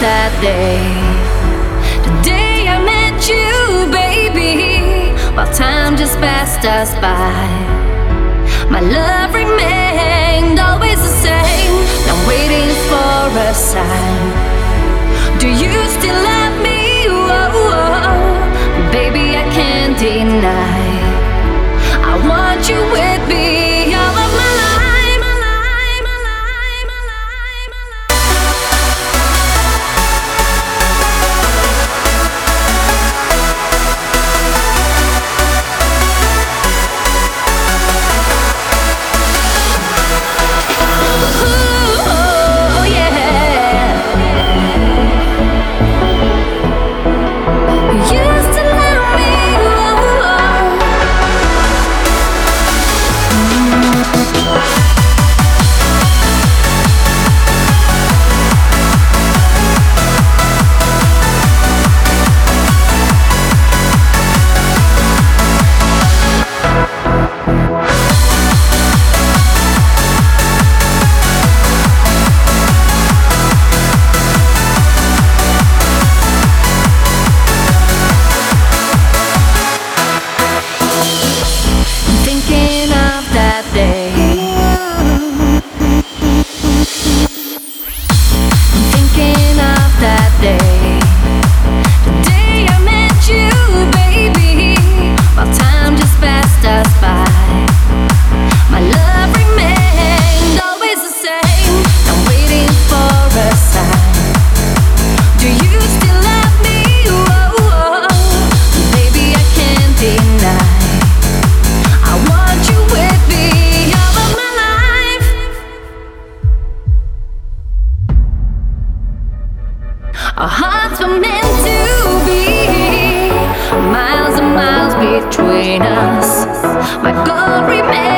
that day, the day I met you, baby. While time just passed us by, my love remained always the same. Now I'm waiting for a sign. Do you still love me? Whoa, baby, I can't deny. I want you with me all of my life. Our hearts were meant to be, miles and miles between us. My goal remains.